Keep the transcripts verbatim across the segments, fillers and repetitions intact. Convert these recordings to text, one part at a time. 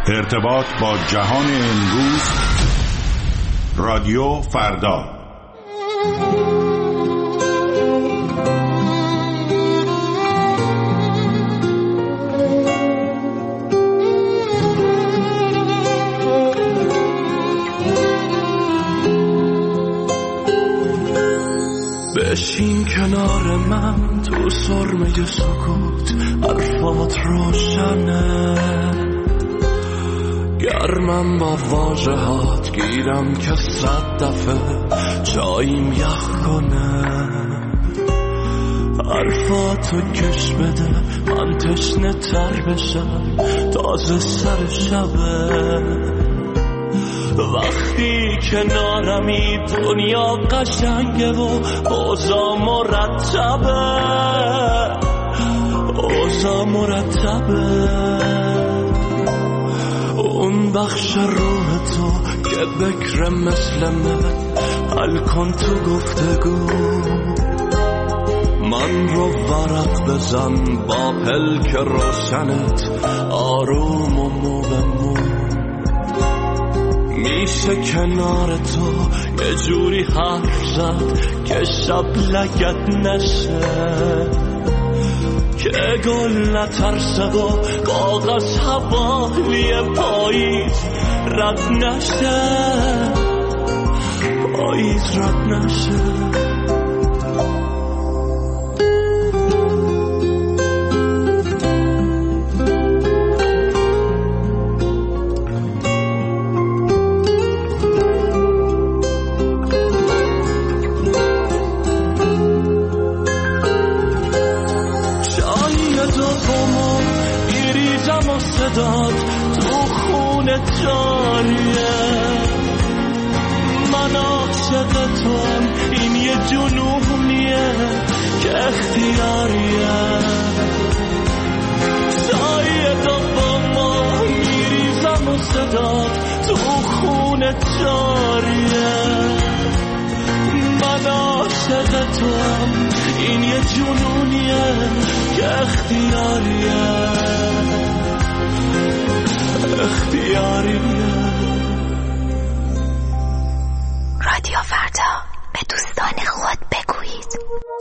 ارتباط با جهان امروز، رادیو فردا. بشین کنار من تو سرمه سکوت، حرفات روشنه، گرمم با واژهات، گیرم که صد دفعه جاییم یخ کنه. حرفاتو کش بده من تشنه تر بشم، تازه سر شبه. وقتی کنارمی دنیا قشنگه و اوضاع مرتبه، اوضاع مرتبه. اون بخش روح تو که بکره مثل من، حل کن تو گفتگو. من رو ورق بزن با پلک روشنت، آروم و مو به مو. میشه کنار تو یه جوری حرف زد که شب لگت نشه، که گل نترسه و کاغذ حوالی پاییز رد نشه، پاییز رد نشه. تو خونه جاریه، من عاشق توام، این یه جنونیه که اختیاریه. سایه تو با ما میریزم و صدات تو خونه جاریه، من عاشق توام، این یه جنونیه که اختیاریه، اختیاریه. رادیو فردا، به دوستان خود بگویید.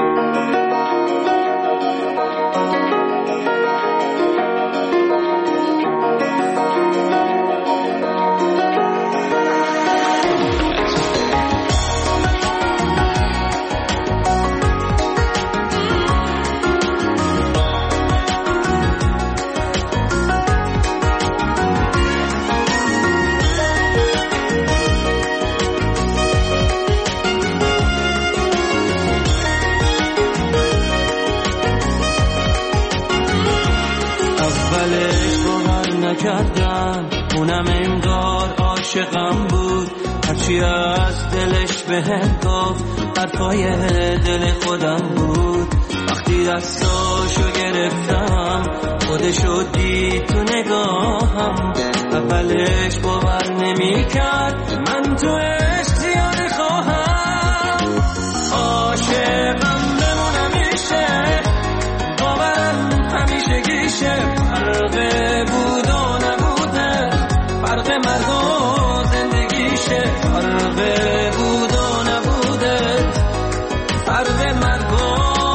کردم اونم انگار عاشقم بود، هرچی از دلش بهم گفت حرفای دل خودم بود. وقتی دستاشو گرفتم خودشو دید تو نگاهم، اولش باور نمی کرد من تو عشق زیاده خواهم. عاشقم بمونم میشه، باورم همیشه گیشه، فرقه بود و نبوده، فرق مرگ و زندگیشه، فرقه بود و نبوده، فرق مرگ و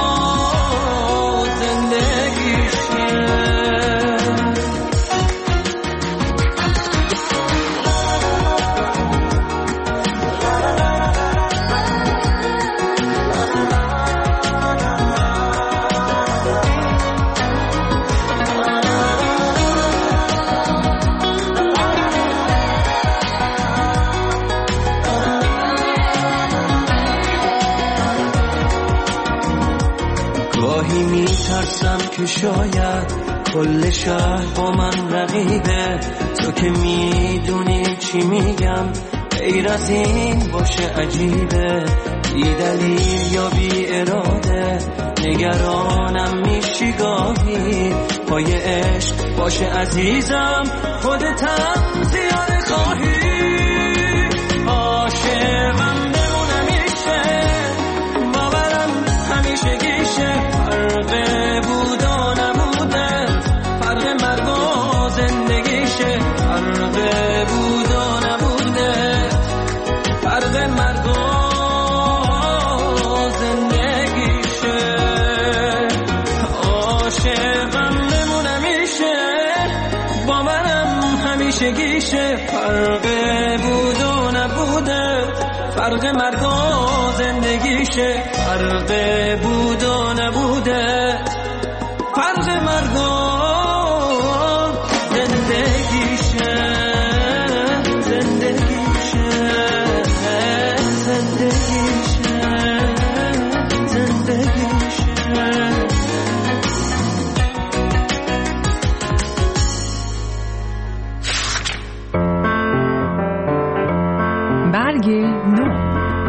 زندگیشه. گاهی میترسم که شاید کل شهر با من رقیبه، تو که میدونی چی میگم، غیر از این باشه عجیبه. بی دلیل یا بی اراده نگرانم میشی گاهی، پای عشق باشه عزیزم، خودتم زیاده خواهی. عاشقم بمونم میشه، باورم همیشه گیشه، فرق بود و نبوده، فرق مرگ و زندگیشه، فرق فرق بود و نبوده، فرق مرگ و زندگیشه. عاشقم بمونه میشه، با منم همیشه گیشه، فرق بود و نبوده، فرق مرگ و زندگیشه، فرق بود و نبوده، فرق مرگ و زندگیشه، زندگیشه، زندگیشه، زندگیشه. برگ نو.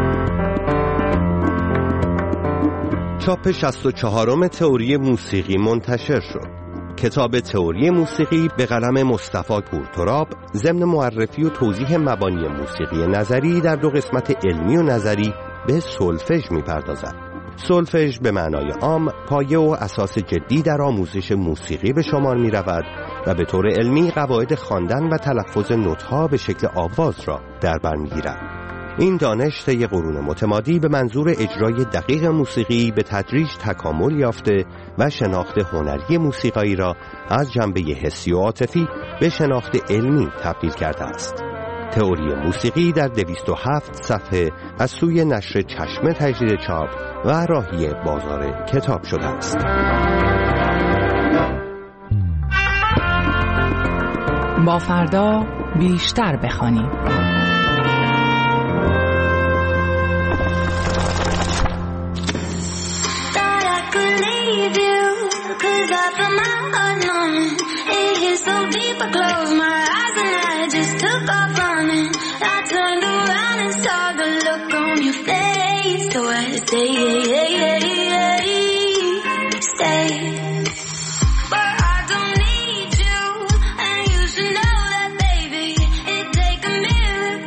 چاپ شصت و چهارم تئوری موسیقی منتشر شد. کتاب تئوری موسیقی به قلم مصطفی پورتراب ضمن معرفی و توضیح مبانی موسیقی نظری در دو قسمت علمی و نظری به سولفژ می‌پردازد. سولفژ به معنای عام پایه و اساس جدی در آموزش موسیقی به شمار می‌رود و به طور علمی قواعد خواندن و تلفظ نوت‌ها به شکل آواز را در بر می‌گیرد. این دانش طی قرون متمادی به منظور اجرای دقیق موسیقی به تدریج تکامل یافته و شناخت هنری موسیقایی را از جنبه حسی و عاطفی به شناخت علمی تبدیل کرده است. تئوری موسیقی در دویست و هفت صفحه از سوی نشر چشمه تجدید چاپ و راهی بازار کتاب شده است. با فردا بیشتر بخوانیم. Cause I feel my heart numbing. It hit so deep I closed my eyes and I just took off running. I turned around and saw the look on your face. So I had to stay, stay. But I don't need you, and you should know that, baby. It'd take a miracle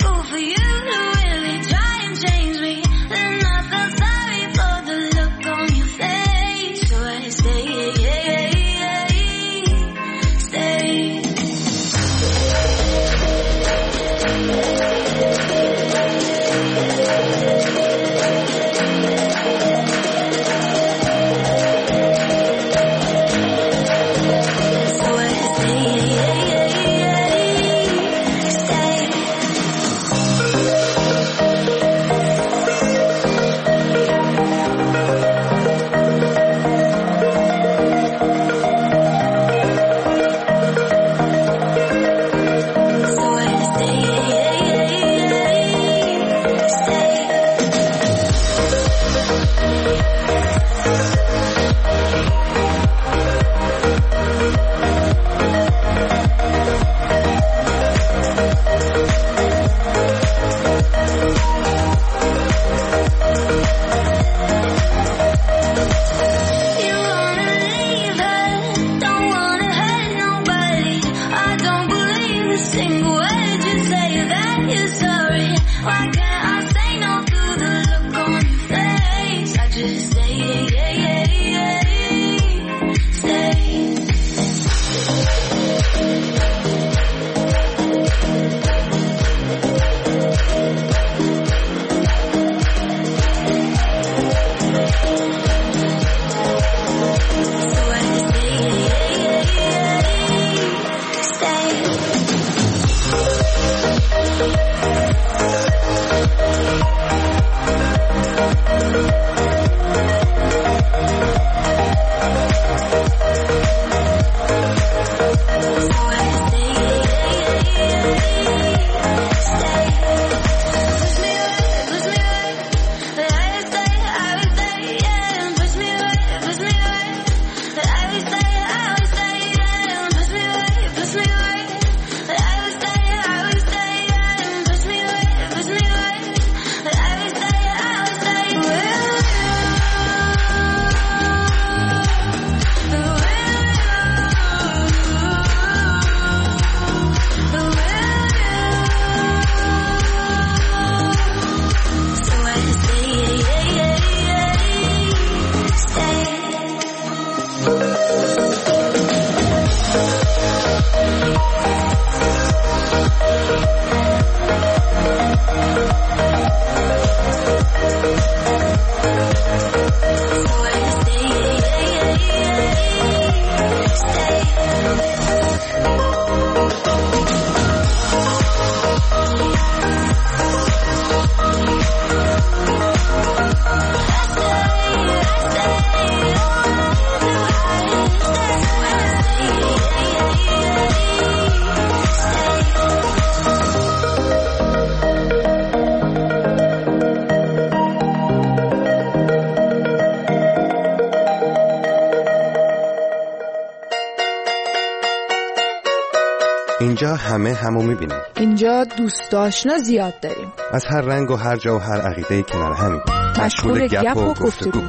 اینجا همه همو میبینیم. اینجا دوست آشنا زیاد داریم. از هر رنگ و هر جا و هر عقیده‌ای کنار همین. مشغول گپ و گفتگو.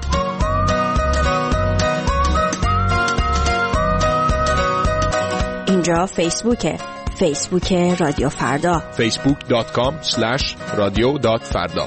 اینجا فیسبوکه. فیسبوک رادیو فردا. فیسبوک دات کام اسلش رادیو دات فردا.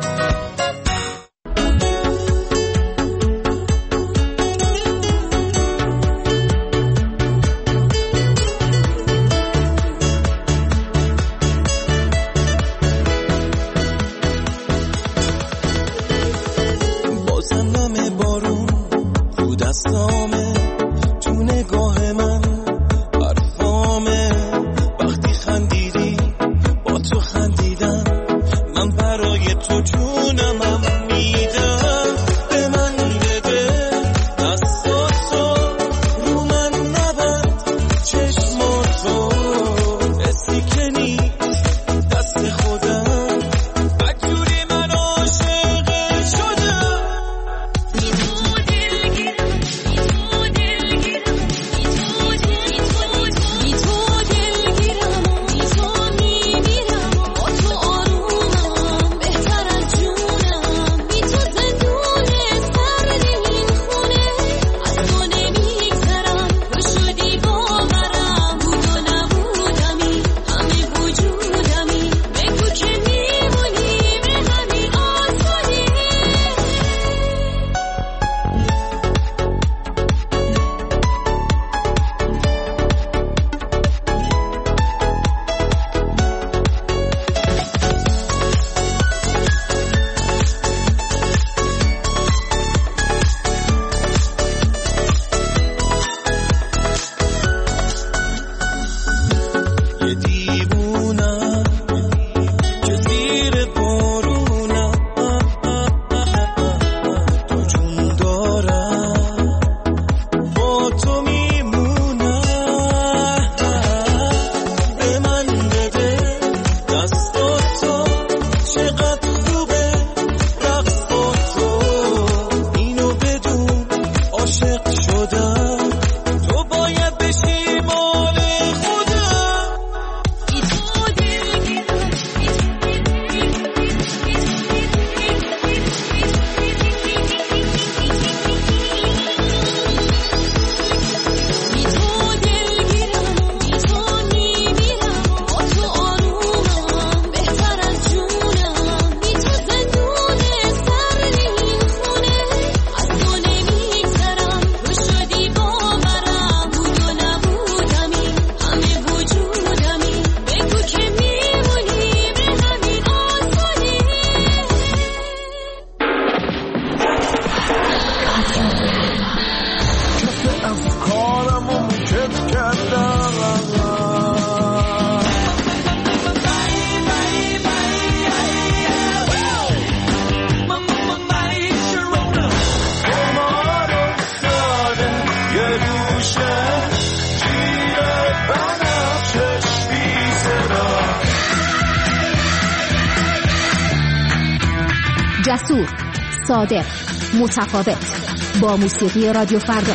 جسور، صادق، متفاوت، با موسیقی رادیو فردا.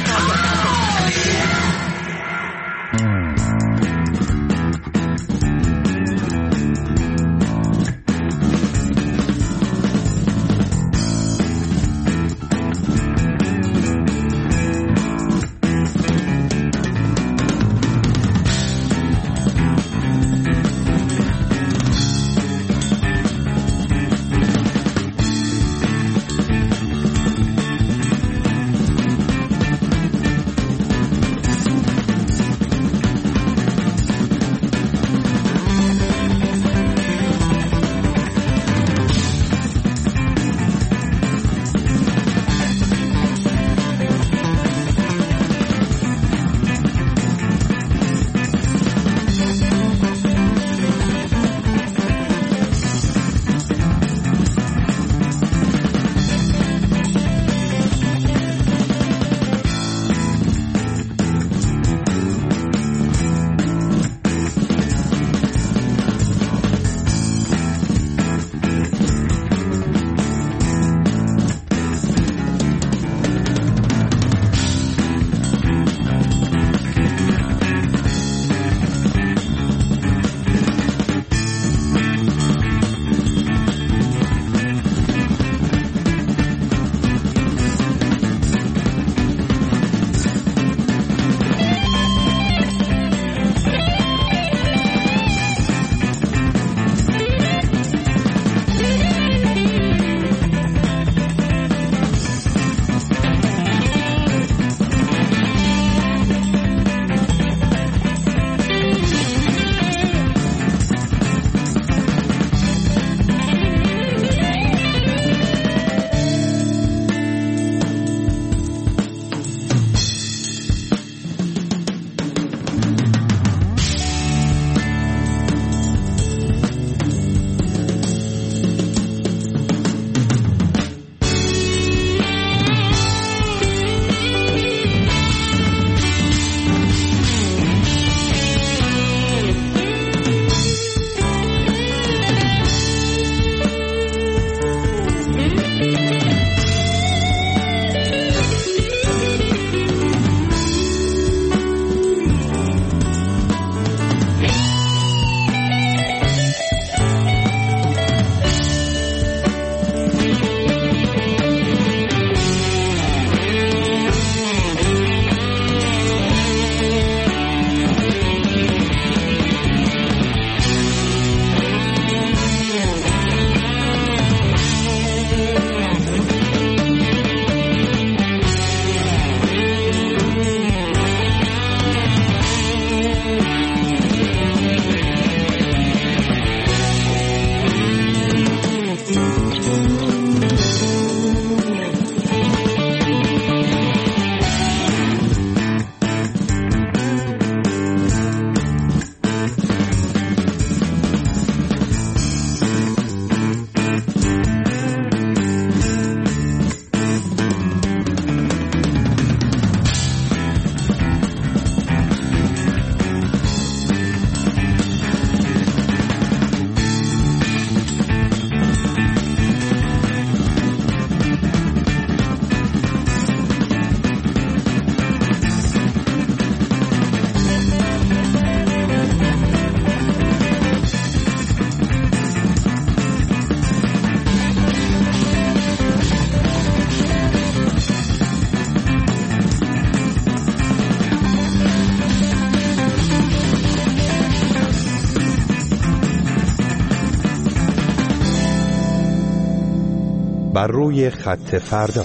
بر روی خط فردا.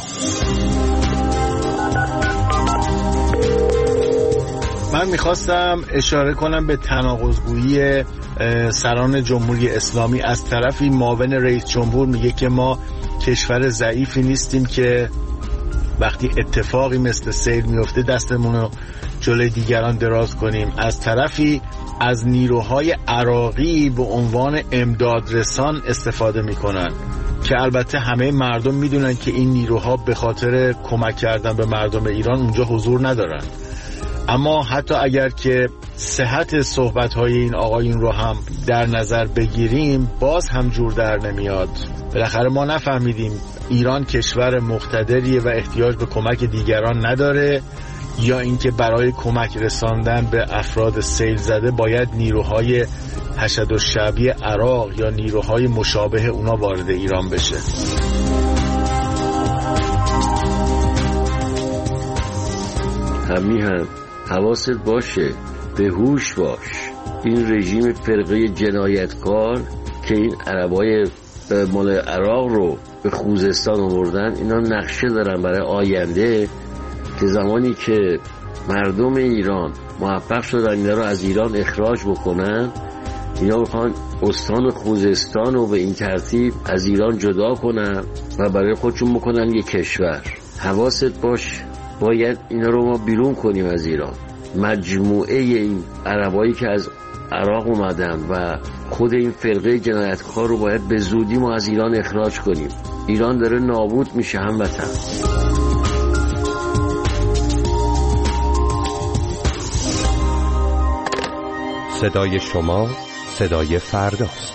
من میخواستم اشاره کنم به تناقض‌گویی سران جمهوری اسلامی. از طرفی معاون رئیس جمهور میگه که ما کشور ضعیفی نیستیم که وقتی اتفاقی مثل سیل میفته دستمون رو جلوی دیگران دراز کنیم. از طرفی از نیروهای عراقی به عنوان امدادرسان استفاده میکنن که البته همه مردم میدونن که این نیروها به خاطر کمک کردن به مردم ایران اونجا حضور ندارن. اما حتی اگر که صحت صحبت‌های این آقایون رو هم در نظر بگیریم باز هم جور در نمیاد. بالاخره ما نفهمیدیم ایران کشور مقتدریه و احتیاج به کمک دیگران نداره، یا اینکه برای کمک رساندن به افراد سیل زده باید نیروهای حشدالشعبی عراق یا نیروهای مشابه اونا وارد ایران بشه. همیهن حواست باشه، به هوش باش. این رژیم فرقه جنایتکار که این عربای مال عراق رو به خوزستان آوردن، اینا نقشه دارن برای آینده که زمانی که مردم ایران موفق شدن اینا رو از ایران اخراج بکنن، اینا میخوان استان خوزستان رو به این ترتیب از ایران جدا کنن و برای خودشون بکنن یک کشور. حواست باش، باید اینا رو ما بیرون کنیم از ایران. مجموعه این عربایی که از عراق اومدن و خود این فرقه جنایتکار رو باید به زودی ما از ایران اخراج کنیم. ایران داره نابود میشه هموطن. صدای شما صدای فرداست.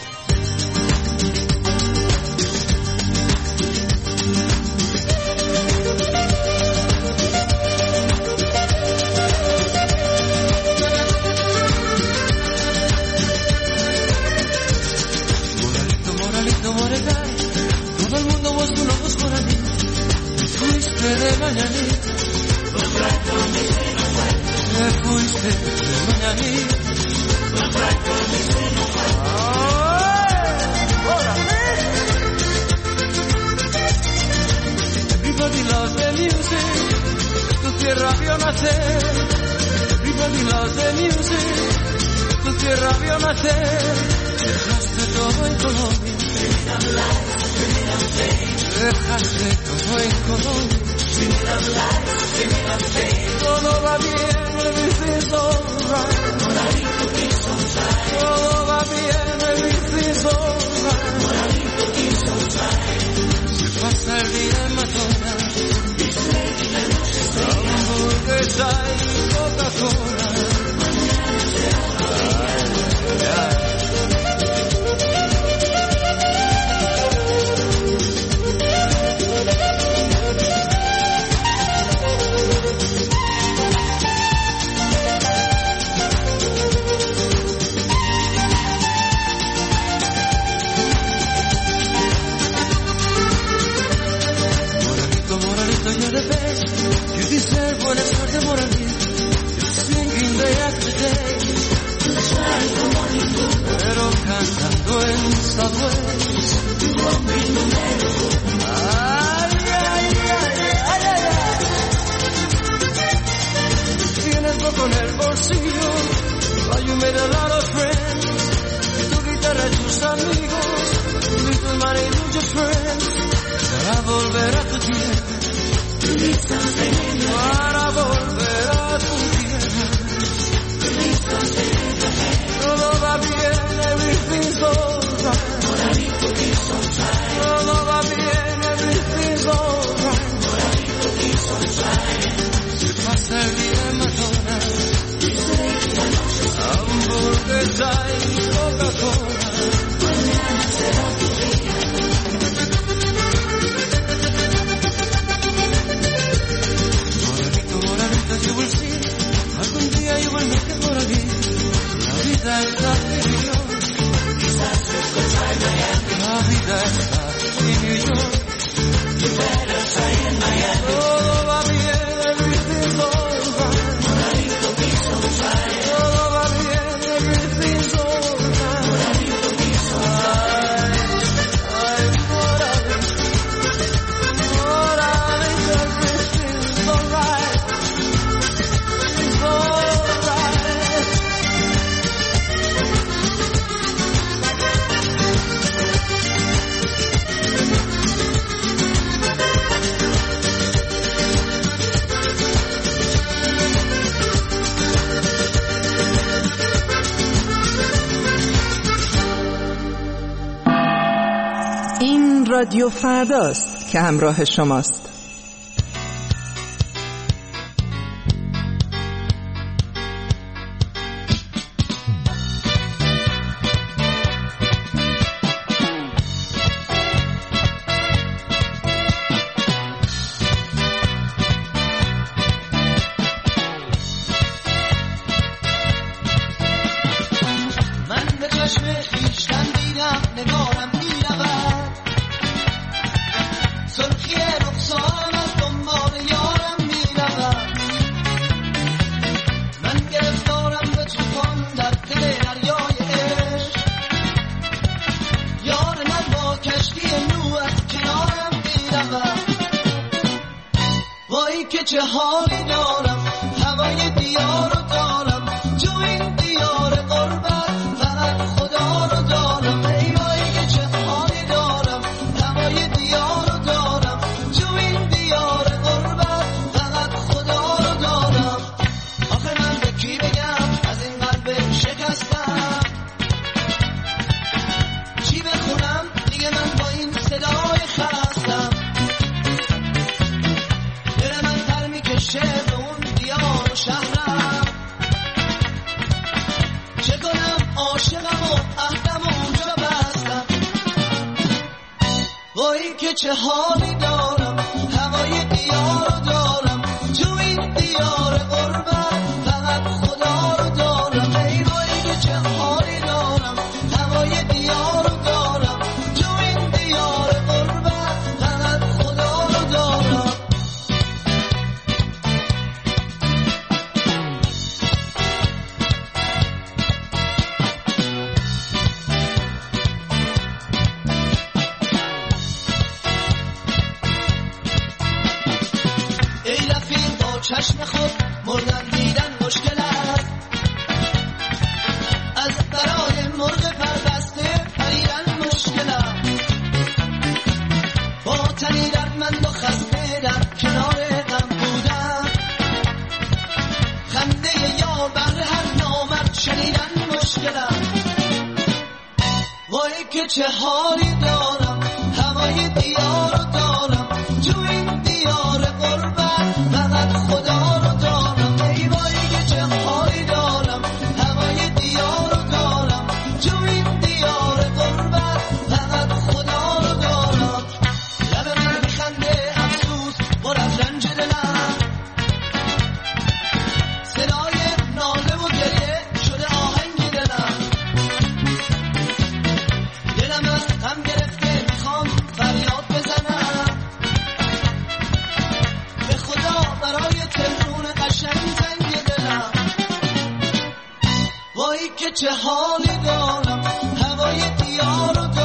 رادیو فرداست که همراه شماست. چه حالی دارم هوای دیار رو دارم تو این دیار غربت فقط خدا رو دارم ای وای چه حالی دارم هوای دیار رو دارم تو این دیار غربت فقط خدا رو دارم چشم خود مردن دیدن مشکل است از برای مرغ پربسته پریدن مشکل است با تنی دردمند و خسته در کنار غم بودن خنده یار بر هر نامرد شنیدن مشکل است وای که چه حالی دارم هوای دیار رو دارم تو این دیار غربت فقط خدا رو دارم ای وای چه حالی دارم هوای دیار رو دارم تو این دیار غربت فقط خدا رو دارم لب من میخنده افسوس پر از رنج دلم صدای ناله و گریه شده آهنگ دلم دلم از غم گرفته میخوام فریاد بزنم به خدا برای تهرون قشنگ زنگ دلم وای که چه حالی دارم هوای دیار رو